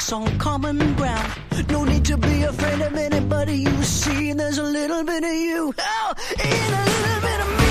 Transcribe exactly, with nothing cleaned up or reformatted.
us on common ground. No need to be afraid of anybody you see. There's a little bit of you, oh, in a little bit of me.